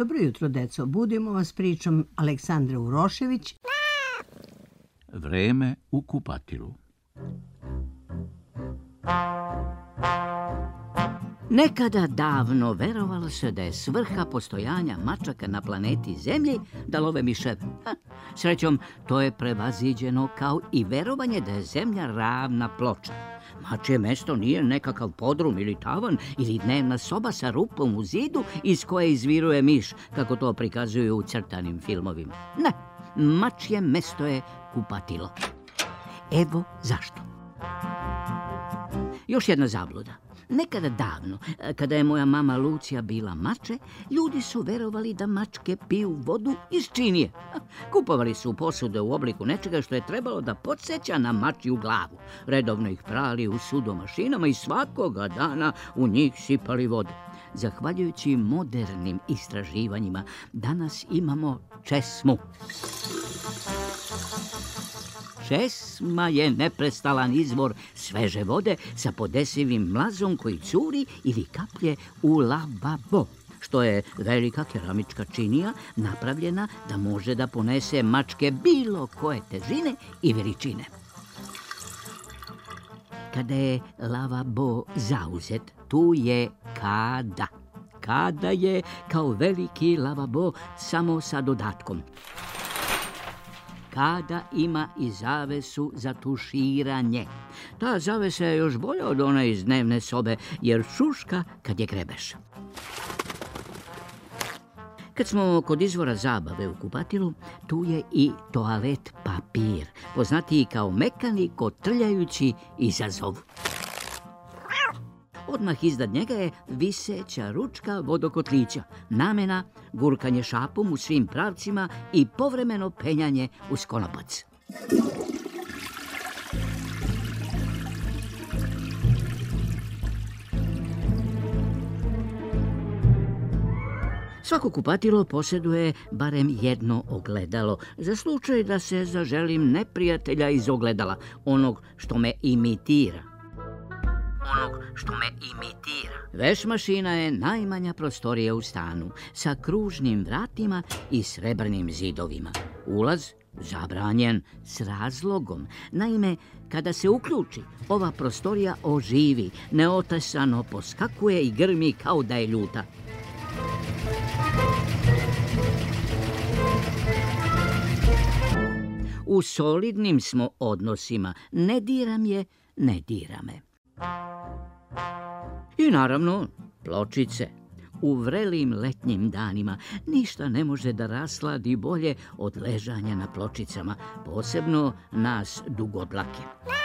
Dobro jutro, deco. Budimo vas pričom Aleksandre Urošević. Vreme u kupatilu. Nekada davno verovalo se da je svrha postojanja mačaka na planeti Zemlji da love miševe. Srećom, to je prevaziđeno kao i verovanje da je Zemlja ravna ploča. Mačje mesto nije nekakav podrum ili tavan ili dnevna soba sa rupom u zidu iz koje izviruje miš, kako to prikazuju u crtanim filmovima. Ne, mačje mesto je kupatilo. Evo zašto. Još jedna zabluda. Nekada davno, kada je moja mama Lucija bila mače, ljudi su verovali da mačke piju vodu iz činije. Kupovali su posude u obliku nečega što je trebalo da podsjeća na mačju glavu. Redovno ih prali u sudomašinama i svakoga dana u njih sipali vodu. Zahvaljujući modernim istraživanjima, danas imamo česmu. Česma je neprestalan izvor sveže vode sa podesivim mlazom koji curi ili kaplje u lavabo, što je velika keramička činija napravljena da može da ponese mačke bilo koje težine i veličine. Kada je lavabo zauzet, tu je kada. Kada je kao veliki lavabo samo sa dodatkom. Kada ima i zavesu za tuširanje. Ta zavesa je još bolja od ona iz dnevne sobe, jer šuška kad je grebeš. Kad smo kod izvora zabave u kupatilu, tu je i toalet papir, poznatiji kao mekani kotrljajući izazov. Odmah iznad njega je viseća ručka vodokotlića, namena gurkanje šapom u svim pravcima i povremeno penjanje uz konopac. Svako kupatilo posjeduje barem jedno ogledalo, za slučaj da se zaželim neprijatelja iz ogledala, onog što me imitira. Veš mašina je najmanja prostorija u stanu, sa kružnim vratima i srebrnim zidovima. Ulaz zabranjen s razlogom. Naime, kada se uključi, ova prostorija oživi, neotesano poskakuje i grmi kao da je ljuta. U solidnim smo odnosima. Ne diram je, ne dira me. I naravno, pločice. U vrelim letnjim danima ništa ne može da rasladi bolje od ležanja na pločicama, posebno nas dugodlake.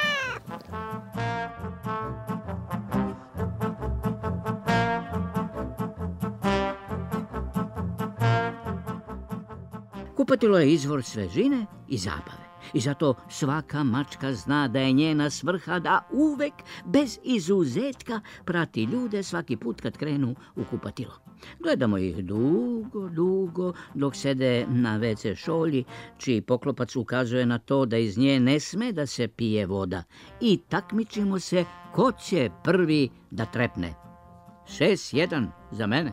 Kupatilo je izvor svežine i zabave. I zato svaka mačka zna da je njena svrha da uvek, bez izuzetka, prati ljude svaki put kad krenu u kupatilo. Gledamo ih dugo, dok sede na WC šolji, čiji poklopac ukazuje na to da iz nje ne sme da se pije voda. I takmičimo se ko će prvi da trepne. 6-1 za mene.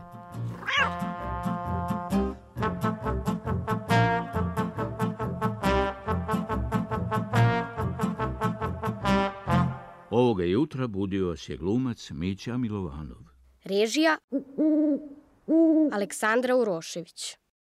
Ovoga jutra budio vas je glumac Mića Milovanov. Režija Aleksandra Urošević.